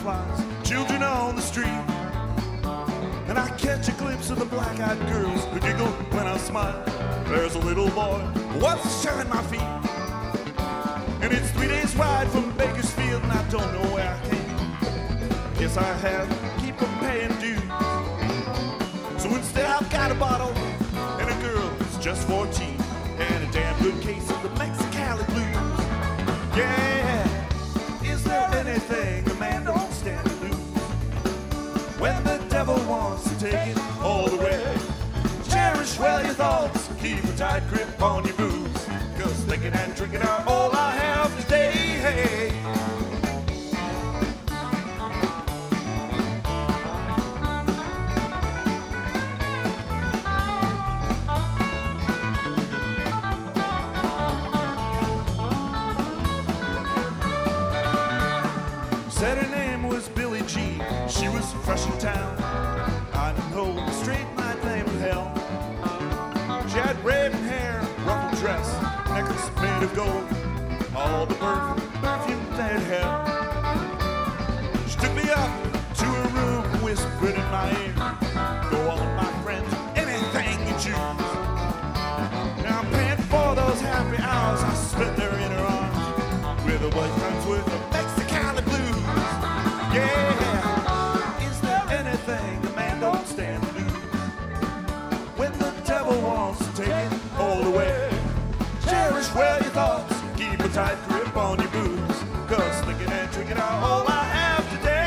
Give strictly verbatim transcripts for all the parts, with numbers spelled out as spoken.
fireflies, children on the street. And I catch a glimpse of the black-eyed girls who giggle when I smile. There's a little boy who wants to shine my feet. And it's three days ride from Bakersfield, and I don't know where I came. Guess I have to keep on paying dues. So instead I've got a bottle and a girl who's just fourteen, and a damn good case of the Mexicali blues. Yeah, is there anything a man don't stand to lose? When the devil wants to take it all the way, cherish well your thoughts, keep a tight grip on your booze, 'cause thinking and drinking are all I have today. Hey. Said her name was Billie Jean, she was fresh in town. I know a straight night named hell. She had raven hair, ruffled dress, necklace made of gold, all the perfume, perfume they'd had. She took me up to her room, whispered in my ear, "Go on, my friends, anything you choose." Now I'm paying for those happy hours I spent there in her arms, with a lifetime's worth of Mexicali blues. Yeah, is there anything a man don't stand to lose? When the devil wants to take it all away, cherish well your thoughts, keep a tight grip on your booze, 'cause thinking and drinking are all I have today.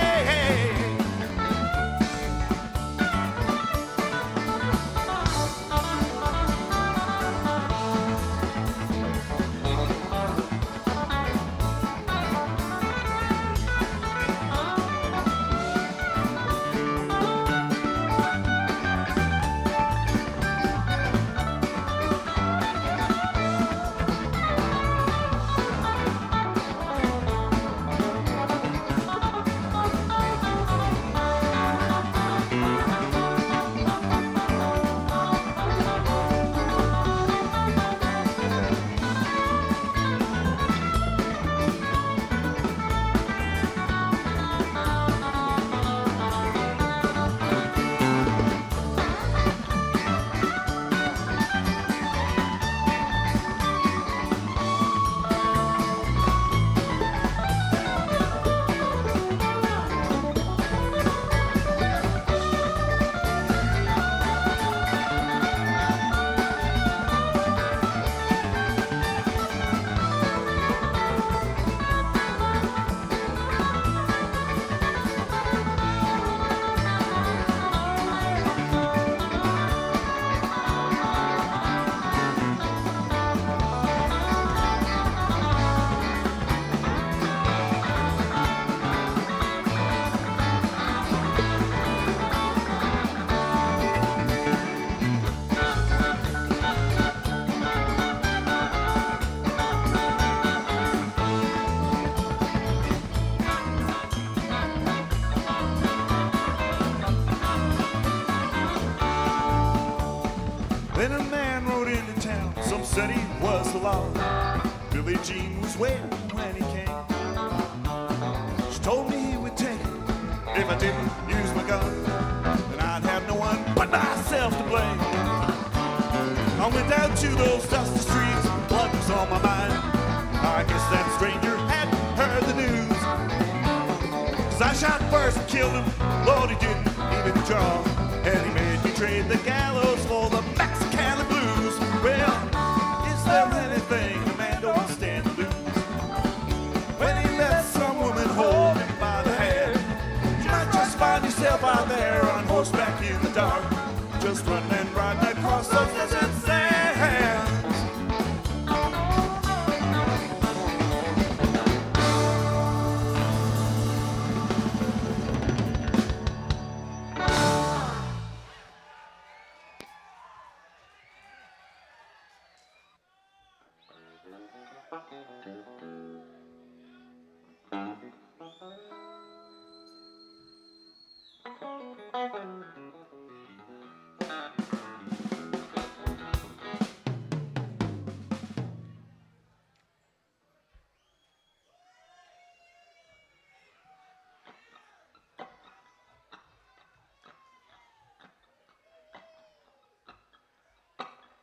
Then a man rode into town, some said he was the law. Billie Jean was waiting when he came. She told me he would take it if I didn't use my gun, then I'd have no one but myself to blame. I went down to those dusty streets, blood was on my mind. I guess that stranger hadn't heard the news, 'cause I shot first and killed him, Lord, he didn't even draw, and he made me trade the gallows for the Mexicali blues. Well, is there anything a man don't stand to lose? When he lets some woman hold him by the hand, you might just find yourself out there on horseback in the dark, just running and riding across those desert sands. Thank you.